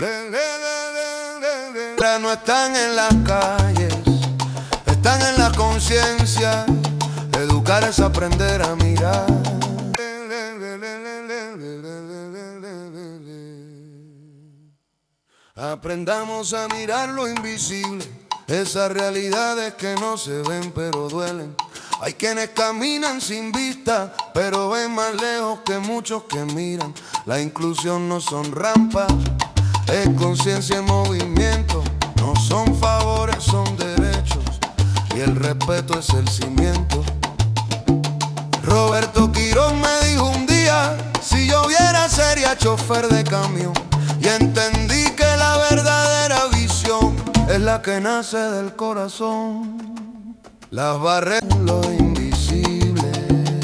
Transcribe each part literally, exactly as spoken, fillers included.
No están en las calles, están en la conciencia. Educar es aprender a mirar. Aprendamos a mirar lo invisible, esas realidades que no se ven pero duelen. Hay quienes caminan sin vista, pero ven más lejos que muchos que miran. La inclusión no son rampas, es conciencia en movimiento. No son favores, son derechos, y el respeto es el cimiento. Roberto Quirós me dijo un día: si yo viera sería chofer de camión. Y entendí que la verdadera visión es la que nace del corazón. Las barreras, lo invisible.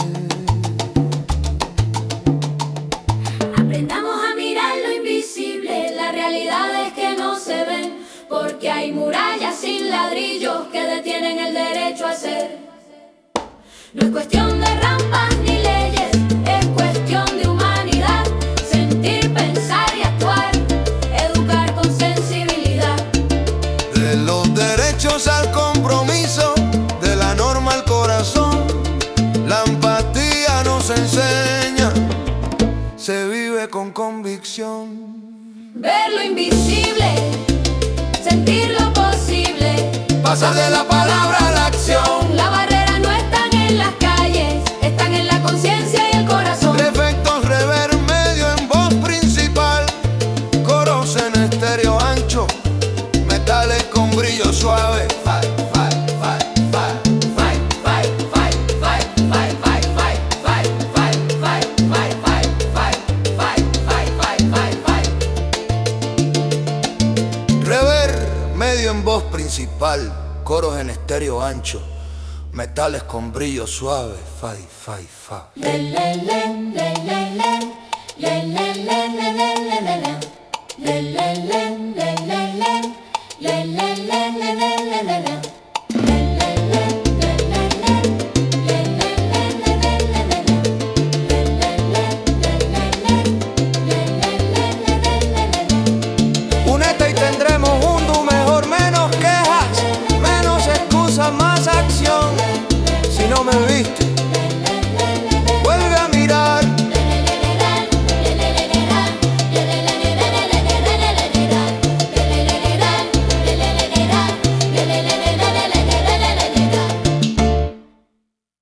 Aprendamos a mirar lo invisible, las realidades que no se ven, porque hay murallas sin ladrillos que detienen el derecho a ser. No es cuestión de rampas ni leyes, es cuestión de humanidad. Sentir, pensar y actuar, educar con sensibilidad. De los derechos al compromiso, de la norma al corazón, la empatía nos enseña, se vive con convicción. Ver lo invisible, sentir lo posible, Pasar de la palabra a la acción. La barrera no están en las calles, están en la conciencia y el corazón. Efectos rever, medio en voz principal, coros en estéreo ancho, metales con brillo suave. Fight, fight, fight, fight. Fight, fight, fight, fight, fight, fight, fight, fight, fight, fight, fight, fight, fight, fight, fight, fight, fight, fight. Rever, medio en voz principal, coros en estéreo ancho, metales con brillo suave. Fa, fa, fa. Le, le, le, le, le, le, le, le.